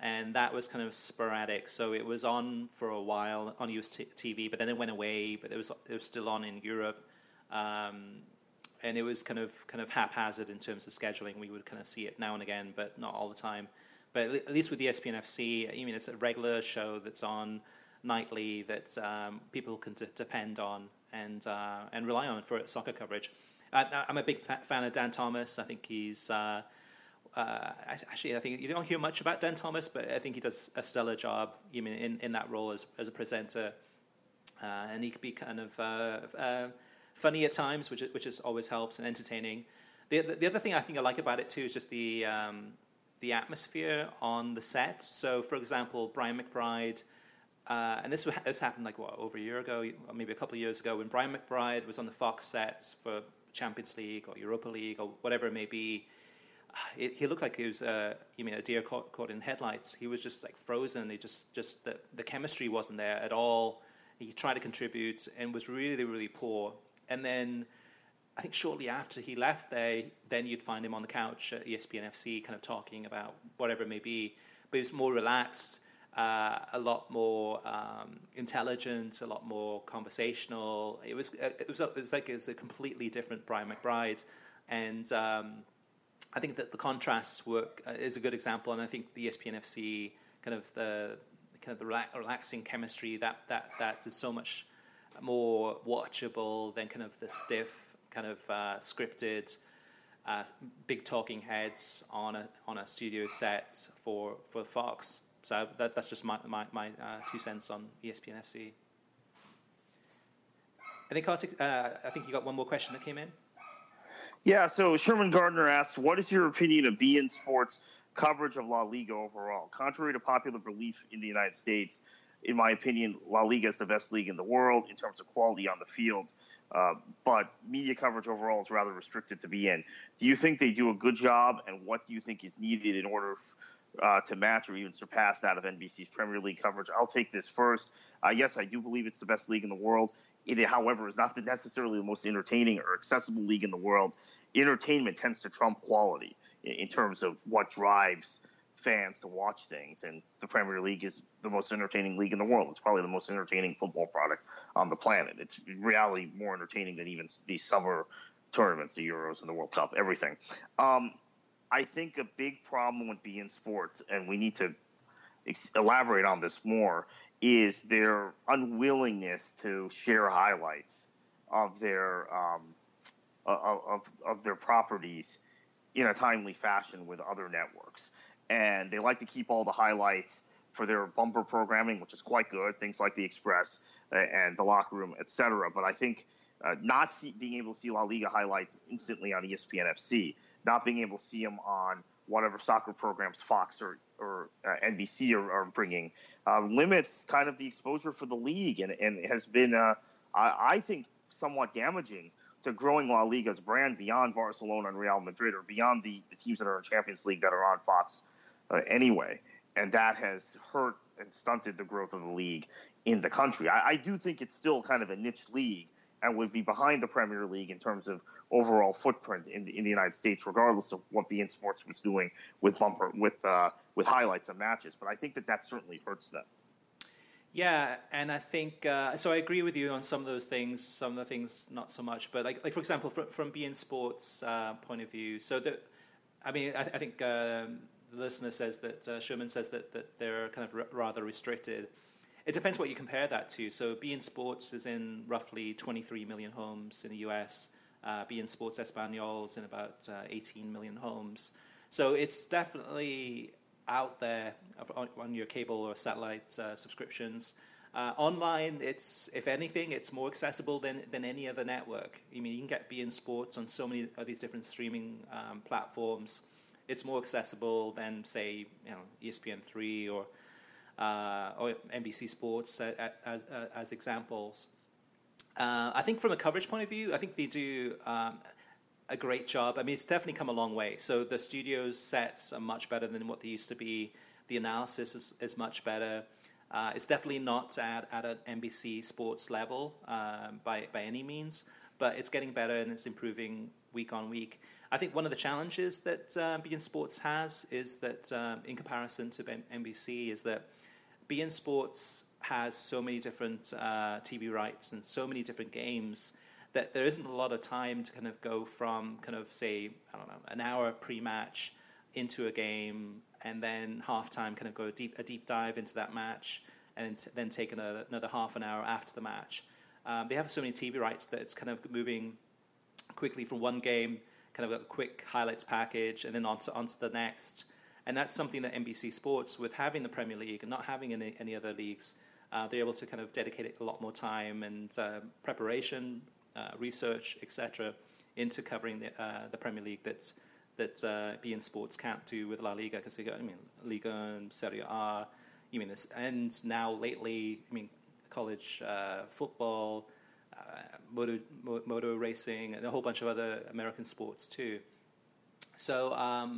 and that was kind of sporadic. So it was on for a while on US TV, but then it went away. But it was still on in Europe, and it was kind of haphazard in terms of scheduling. We would kind of see it now and again, but not all the time. But at least with the ESPN FC, I mean, it's a regular show that's on nightly that people can depend on and rely on for soccer coverage. I'm a big fan of Dan Thomas. I think he's actually, I think you don't hear much about Dan Thomas, but I think he does a stellar job in that role as a presenter, and he could be kind of funny at times, which is always helps, and entertaining. The other thing I think I like about it too is just the atmosphere on the set. So, for example, Brian McBride. And this happened over a year ago, or maybe a couple of years ago, when Brian McBride was on the Fox sets for Champions League or Europa League or whatever it may be. He looked like he was a deer caught in headlights. He was just like frozen. He just the chemistry wasn't there at all. He tried to contribute and was really, really poor. And then I think shortly after he left there, then you'd find him on the couch at ESPN FC kind of talking about whatever it may be. But he was more relaxed, a lot more intelligent, a lot more conversational. It was like it was a completely different Brian McBride. And I think that the contrasts work is a good example, and I think the ESPN FC kind of the relaxing chemistry that is so much more watchable than kind of the stiff kind of scripted big talking heads on a studio set for Fox. So that's just my 2 cents on ESPN FC. I think Kartik, I think you got one more question that came in. Yeah, so Sherman Gardner asks, what is your opinion of beIN Sports coverage of La Liga overall? Contrary to popular belief in the United States, in my opinion, La Liga is the best league in the world in terms of quality on the field, but media coverage overall is rather restricted to beIN. Do you think they do a good job, and what do you think is needed in order to match or even surpass that of NBC's Premier League coverage? I'll take this first. Yes, I do believe it's the best league in the world. It, however, is not necessarily the most entertaining or accessible league in the world. Entertainment tends to trump quality in terms of what drives fans to watch things. And the Premier League is the most entertaining league in the world. It's probably the most entertaining football product on the planet. It's in reality more entertaining than even these summer tournaments, the Euros and the World Cup, everything. I think a big problem with beIN Sports, and we need to elaborate on this more, is their unwillingness to share highlights of their of their properties in a timely fashion with other networks. And they like to keep all the highlights for their bumper programming, which is quite good, things like The Express and The Locker Room, etc. But I think being able to see La Liga highlights instantly on ESPN FC, not being able to see them on whatever soccer programs Fox or NBC are bringing, limits kind of the exposure for the league and has been, I think, somewhat damaging to growing La Liga's brand beyond Barcelona and Real Madrid or beyond the teams that are in Champions League that are on Fox anyway. And that has hurt and stunted the growth of the league in the country. I do think it's still kind of a niche league and would be behind the Premier League in terms of overall footprint in the United States, regardless of what beIN Sports was doing with highlights of matches. But I think that certainly hurts them. Yeah, and I think so. I agree with you on some of those things. Some of the things not so much. But like for example, from beIN Sports' point of view, so I think the listener says that Sherman says that they're kind of rather restricted. It depends what you compare that to. So beIN Sports is in roughly 23 million homes in the US. beIN Sports Español is in about 18 million homes. So it's definitely out there on your cable or satellite subscriptions. Online, if anything, it's more accessible than any other network. I mean, you can get beIN Sports on so many of these different streaming platforms. It's more accessible than, say, ESPN3 or NBC Sports as examples. I think from a coverage point of view, I think they do a great job. I mean, it's definitely come a long way. So the studio's sets are much better than what they used to be. The analysis is much better. It's definitely not at an NBC Sports level by any means, but it's getting better and it's improving week on week. I think one of the challenges that beIN Sports has is that, in comparison to NBC, is that beIN Sports has so many different TV rights and so many different games that there isn't a lot of time to kind of go from kind of, say, I don't know, an hour pre-match into a game and then halftime kind of go a deep dive into that match and then take another half an hour after the match. They have so many TV rights that it's kind of moving quickly from one game, kind of a quick highlights package, and then onto the next. And that's something that NBC Sports, with having the Premier League and not having any other leagues, they're able to kind of dedicate it a lot more time and preparation, research, etc., into covering the Premier League that beIN Sports can't do with La Liga, because they got, Liga and Serie A, this, and now lately, college football, motor racing, and a whole bunch of other American sports too. So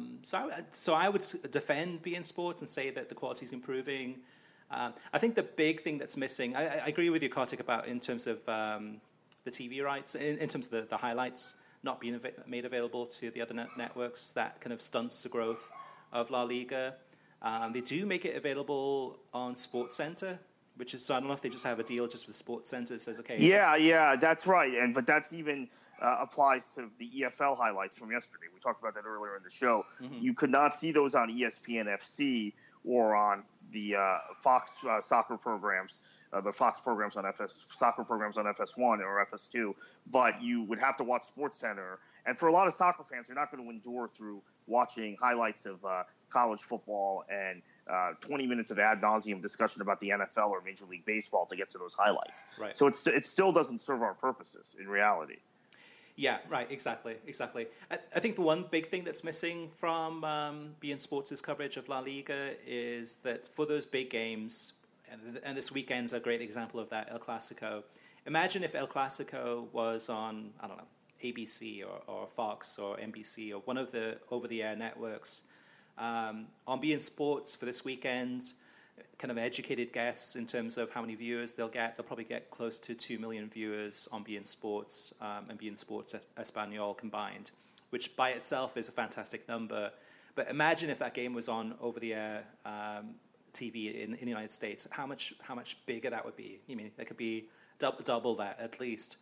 I would defend beIN Sports and say that the quality is improving. I think the big thing that's missing, I agree with you, Kartik, about in terms of the TV rights, in terms of the highlights not being made available to the other networks. That kind of stunts the growth of La Liga. They do make it available on SportsCenter, which is, so I don't know if they just have a deal just with SportsCenter that says, okay. Yeah, that's right. But that's even applies to the EFL highlights from yesterday. We talked about that earlier in the show. Mm-hmm. You could not see those on ESPN FC or on the Fox soccer programs, the Fox programs on soccer programs on FS1 or FS2, but you would have to watch SportsCenter. And for a lot of soccer fans, you're not going to endure through watching highlights of college football and 20 minutes of ad nauseum discussion about the NFL or Major League Baseball to get to those highlights. Right. So it still doesn't serve our purposes in reality. Yeah, right, exactly. I think the one big thing that's missing from beIN Sports' coverage of La Liga is that for those big games, and this weekend's a great example of that, El Clasico. Imagine if El Clasico was on, I don't know, ABC or Fox or NBC or one of the over-the-air networks. On beIN Sports for this weekend, kind of educated guess in terms of how many viewers they'll get. They'll probably get close to 2 million viewers on beIN Sports and beIN Sports Espanol combined, which by itself is a fantastic number. But imagine if that game was on over-the-air TV in the United States. How much bigger that would be? That could be double that at least.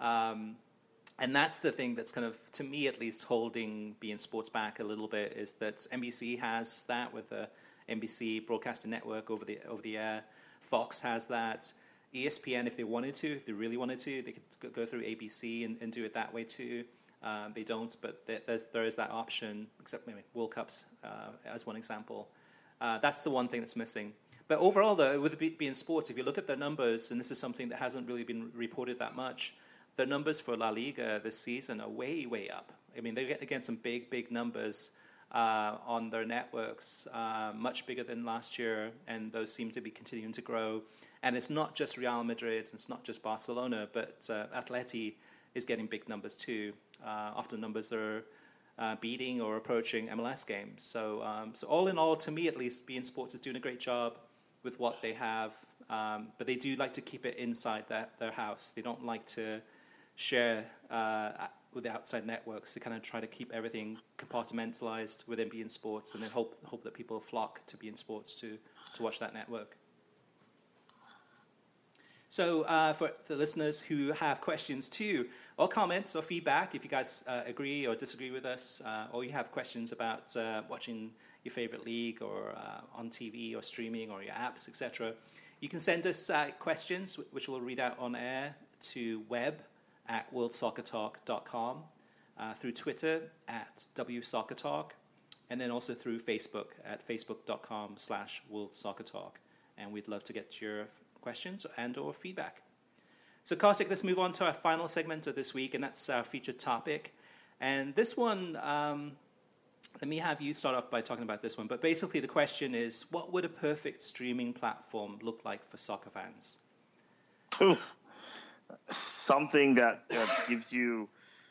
And that's the thing that's kind of, to me at least, holding beIN Sports back a little bit, is that NBC has that with the NBC Broadcasting Network over the air. Fox has that. ESPN, if they really wanted to, they could go through ABC and do it that way too. They don't, but there is that option, except maybe World Cups as one example. That's the one thing that's missing. But overall, though, with beIN Sports, if you look at their numbers, and this is something that hasn't really been reported that much, their numbers for La Liga this season are way, way up. They get against some big numbers on their networks, much bigger than last year, and those seem to be continuing to grow. And it's not just Real Madrid, it's not just Barcelona, but Atleti is getting big numbers too. Often numbers are beating or approaching MLS games. So all in all, to me at least, beIN Sports is doing a great job with what they have, but they do like to keep it inside their house. They don't like to share with the outside networks. They kind of try to keep everything compartmentalized within beIN Sports, and then hope that people flock to beIN Sports to watch that network. So for the listeners who have questions too, or comments or feedback, if you guys agree or disagree with us, or you have questions about watching your favorite league or on TV or streaming or your apps, etc., you can send us questions, which we'll read out on air, to web@worldsoccertalk.com, through Twitter @WSoccerTalk, and then also through Facebook at facebook.com/worldsoccertalk. And we'd love to get your questions and or feedback. So Kartik, let's move on to our final segment of this week, and that's our featured topic. And this one, let me have you start off by talking about this one. But basically the question is, what would a perfect streaming platform look like for soccer fans? Something that gives you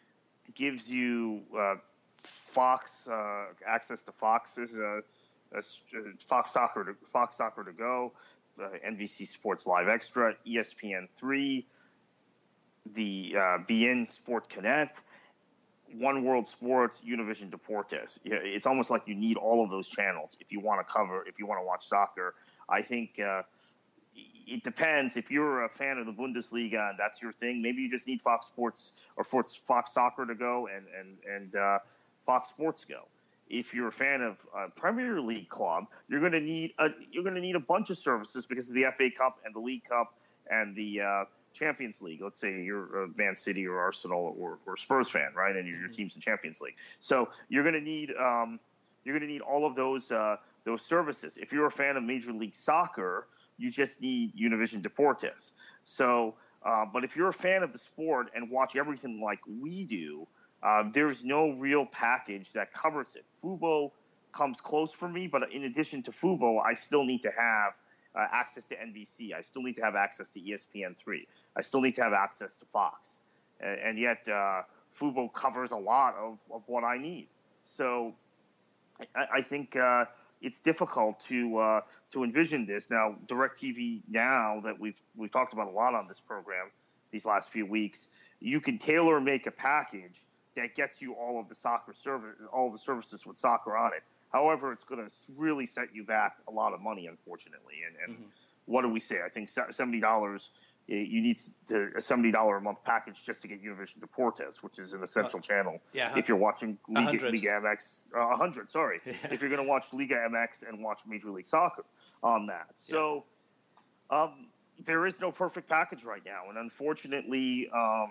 Fox access to Fox's Fox Soccer to Go, NBC Sports Live Extra, ESPN3, the beIN Sport Connect. One World Sports, Univision Deportes. It's almost like you need all of those channels if you want to watch soccer. I think it depends. If you're a fan of the Bundesliga and that's your thing, maybe you just need Fox Sports or Fox Soccer to go and Fox Sports go. If you're a fan of a Premier League club, you're going to need a bunch of services because of the FA Cup and the League Cup and the Champions League. Let's say you're a Man City or Arsenal or Spurs fan, right? And your team's the Champions League. So you're going to need all of those services. If you're a fan of Major League Soccer, you just need Univision Deportes. So, but if you're a fan of the sport and watch everything like we do, there's no real package that covers it. Fubo comes close for me, but in addition to Fubo, I still need to have access to NBC. I still need to have access to ESPN3. I still need to have access to Fox. And yet Fubo covers a lot of what I need. So I think it's difficult to envision this. Now, DirecTV Now, that we've talked about a lot on this program these last few weeks, you can tailor make a package that gets you all of the services with soccer on it. However, it's going to really set you back a lot of money, unfortunately. And what do we say? I think $70. You need a $70 a month package just to get Univision Deportes, which is an essential channel. Yeah, if you're watching Liga MX, 100. Sorry, if you're going to watch Liga MX and watch Major League Soccer on that. So there is no perfect package right now, and unfortunately,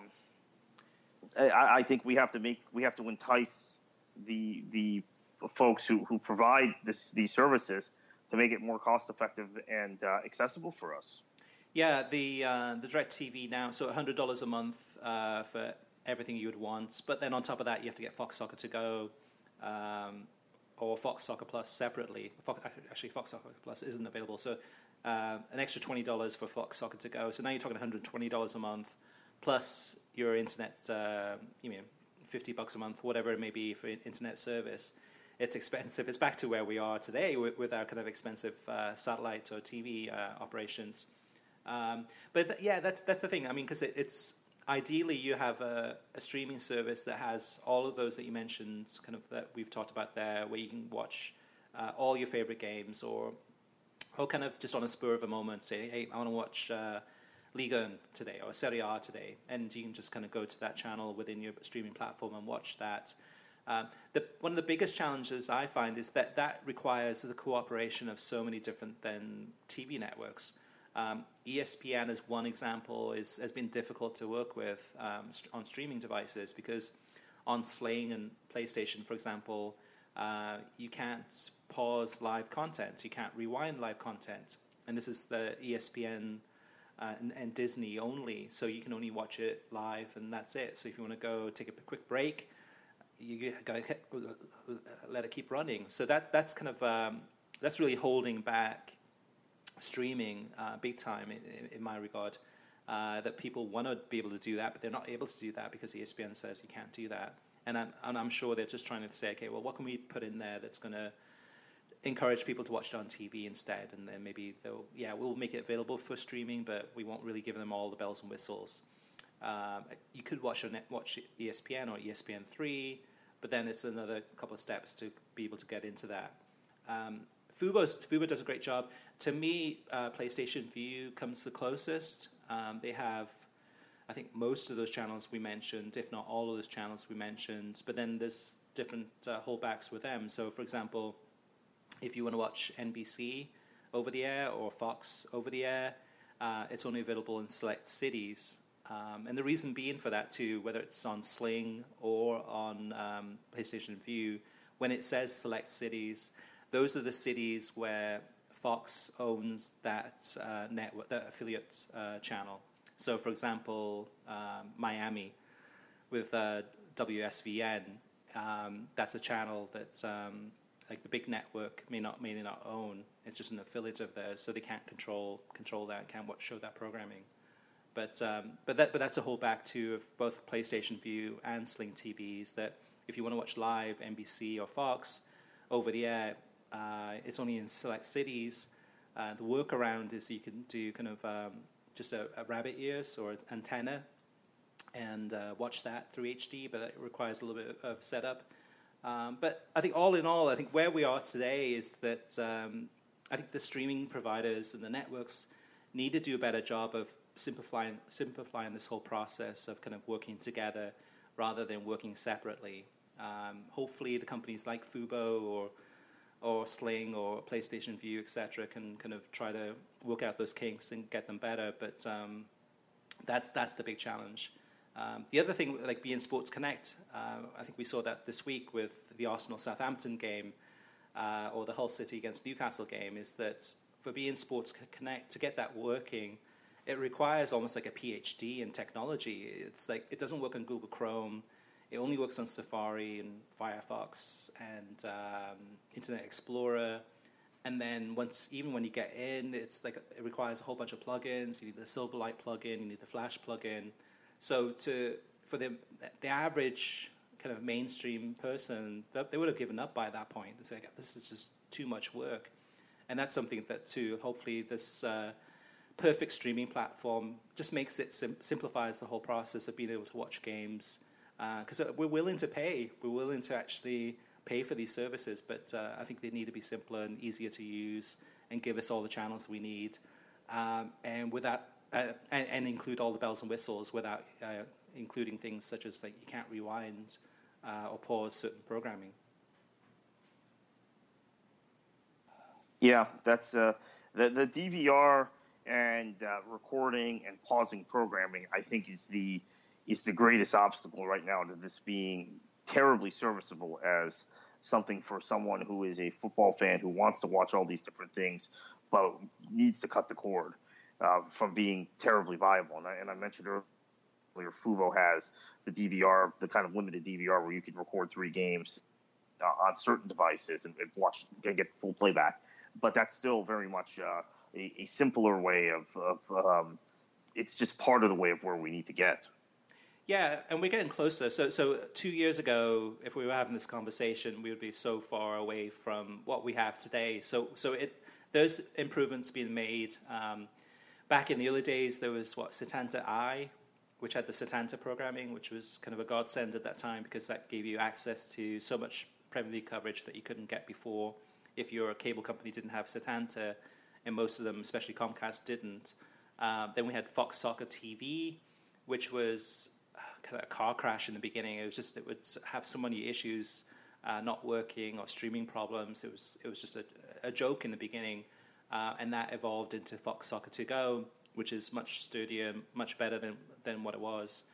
I think we have to entice the folks who provide these services to make it more cost effective and accessible for us. Yeah, the DirecTV Now, so $100 a month for everything you would want, but then on top of that, you have to get Fox Soccer to go or Fox Soccer Plus separately. Actually, Fox Soccer Plus isn't available, so an extra $20 for Fox Soccer to go. So now you're talking $120 a month, plus your internet, $50 a month, whatever it may be for internet service. It's expensive. It's back to where we are today with our kind of expensive satellite or TV operations. But that's the thing. I mean, because it's ideally you have a streaming service that has all of those that you mentioned, kind of that we've talked about there, where you can watch all your favorite games, or kind of just on a spur of a moment say, hey, I want to watch Liga today or Serie A today, and you can just kind of go to that channel within your streaming platform and watch that. One of the biggest challenges I find is that requires the cooperation of so many different TV networks. ESPN, as one example, has been difficult to work with on streaming devices because on Sling and PlayStation, for example, you can't pause live content. You can't rewind live content. And this is the ESPN and Disney only, so you can only watch it live and that's it. So if you want to go take a quick break, you got to let it keep running. So that's kind of that's really holding back streaming big time in my regard. That people want to be able to do that, but they're not able to do that because ESPN says you can't do that. And I'm sure they're just trying to say, okay, well, what can we put in there that's going to encourage people to watch it on TV instead? And then maybe we'll make it available for streaming, but we won't really give them all the bells and whistles. You could watch ESPN or ESPN3, but then it's another couple of steps to be able to get into that. Fubo does a great job. To me, PlayStation Vue comes the closest. They have, I think, most of those channels we mentioned, if not all of those channels we mentioned. But then there's different holdbacks with them. So, for example, if you want to watch NBC over the air or Fox over the air, it's only available in select cities. And the reason being for that too, whether it's on Sling or on PlayStation Vue, when it says select cities, those are the cities where Fox owns that network, that affiliate channel. So, for example, Miami with WSVN, that's a channel that like the big network may not own. It's just an affiliate of theirs, so they can't control that, can't show that programming. But that's a holdback too of both PlayStation Vue and Sling TVs. That if you want to watch live NBC or Fox over the air, it's only in select cities. The workaround is you can do kind of just a rabbit ears or antenna, and watch that through HD, but it requires a little bit of setup. But I think all in all, I think where we are today is that I think the streaming providers and the networks need to do a better job of simplifying this whole process of kind of working together rather than working separately. Hopefully, the companies like Fubo or Sling or PlayStation Vue, etc., can kind of try to work out those kinks and get them better. But that's the big challenge. The other thing, like beIN Sports Connect, I think we saw that this week with the Arsenal-Southampton game or the Hull City against Newcastle game, is that for beIN Sports Connect, to get that working, it requires almost like a PhD in technology. It's like it doesn't work on Google Chrome. It only works on Safari and Firefox and Internet Explorer. And then even when you get in, it's like it requires a whole bunch of plugins. You need the Silverlight plugin, you need the Flash plugin. So for the average kind of mainstream person, they would have given up by that point. They say, this is just too much work. And that's something that too, hopefully this perfect streaming platform just makes it simplifies the whole process of being able to watch games. Because we're willing to pay. We're willing to actually pay for these services, but I think they need to be simpler and easier to use and give us all the channels we need. And without and include all the bells and whistles without including things such as like you can't rewind or pause certain programming. Yeah, that's the DVR and recording and pausing programming, I think, is the greatest obstacle right now to this being terribly serviceable as something for someone who is a football fan who wants to watch all these different things but needs to cut the cord from being terribly viable. And I mentioned earlier, Fubo has the DVR, the kind of limited DVR where you can record 3 games on certain devices and watch and get full playback. But that's still very much a simpler way of it's just part of the way of where we need to get. Yeah, and we're getting closer. So 2 years ago, if we were having this conversation, we would be so far away from what we have today. So there's improvements being made. Back in the early days, there was Setanta I, which had the Setanta programming, which was kind of a godsend at that time because that gave you access to so much Premier League coverage that you couldn't get before if your cable company didn't have Setanta, and most of them, especially Comcast, didn't. Then we had Fox Soccer TV, which was kind of a car crash in the beginning. It would have so many issues not working or streaming problems. It was just a joke in the beginning, and that evolved into Fox Soccer To Go, which is much sturdier, much better than what it was,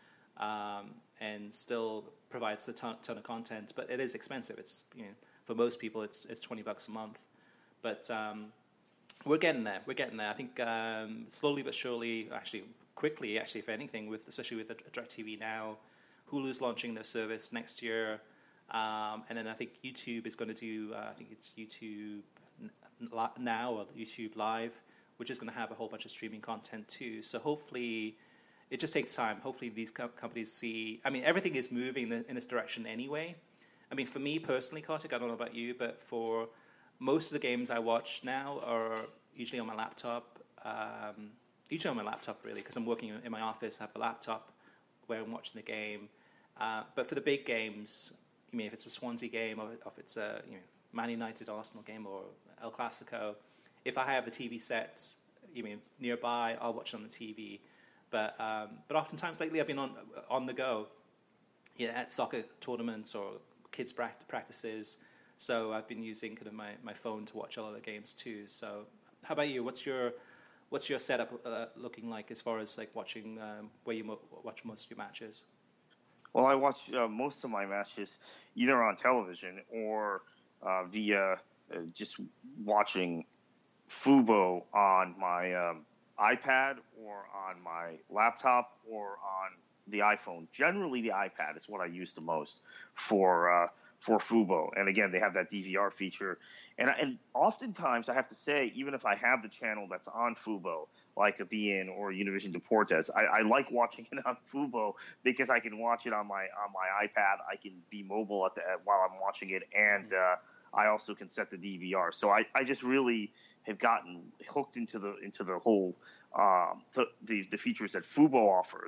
and still provides a ton of content. But it is expensive. It's for most people it's $20 a month, but we're getting there. I think slowly but surely, quickly, if anything, especially with DirecTV Now, Hulu's launching their service next year, and then I think YouTube is going to do. I think it's YouTube Now or YouTube Live, which is going to have a whole bunch of streaming content too. So hopefully, it just takes time. Hopefully, these companies see. I mean, everything is moving in this direction anyway. I mean, for me personally, Kartik, I don't know about you, but for most of the games I watch now are usually on my laptop. Usually on my laptop, really, because I'm working in my office. I have the laptop where I'm watching the game. But for the big games, if it's a Swansea game or if it's a Man United Arsenal game or El Clasico, if I have the TV sets, nearby, I'll watch it on the TV. But oftentimes lately, I've been on the go, at soccer tournaments or kids practices. So I've been using kind of my phone to watch a lot of the games too. So how about you? What's your setup looking like as far as like watching where you watch most of your matches? Well, I watch most of my matches either on television or via just watching Fubo on my iPad or on my laptop or on the iPhone. Generally, the iPad is what I use the most for Fubo. And again, they have that DVR feature. And oftentimes, I have to say, even if I have the channel that's on Fubo, like a beIN or Univision Deportes, I like watching it on Fubo because I can watch it on my iPad. I can be mobile while I'm watching it, and I also can set the DVR. So I just really have gotten hooked into the whole the features that Fubo offers.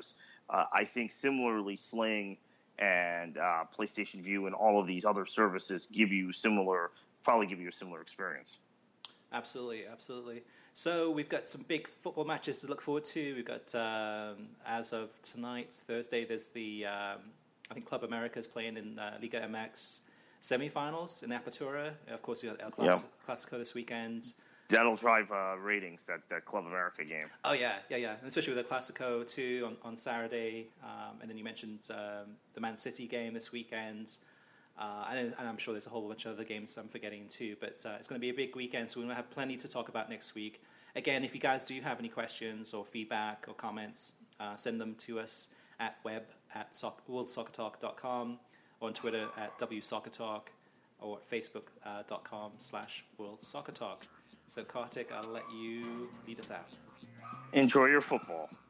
I think similarly, Sling and PlayStation Vue and all of these other services probably give you a similar experience. Absolutely, absolutely. So we've got some big football matches to look forward to. We've got, as of tonight, Thursday, there's the, I think Club America is playing in Liga MX semifinals in Apertura. Of course, you got El Clasico this weekend. That'll drive ratings, that Club America game. Oh, yeah. And especially with the Clasico, too, on Saturday. And then you mentioned the Man City game this weekend. And I'm sure there's a whole bunch of other games I'm forgetting, too. But it's going to be a big weekend, so we're going to have plenty to talk about next week. Again, if you guys do have any questions or feedback or comments, send them to us at worldsoccertalk.com, or on Twitter at WSoccerTalk, or at facebook.com/worldsoccertalk. So, Kartik, I'll let you lead us out. Enjoy your football.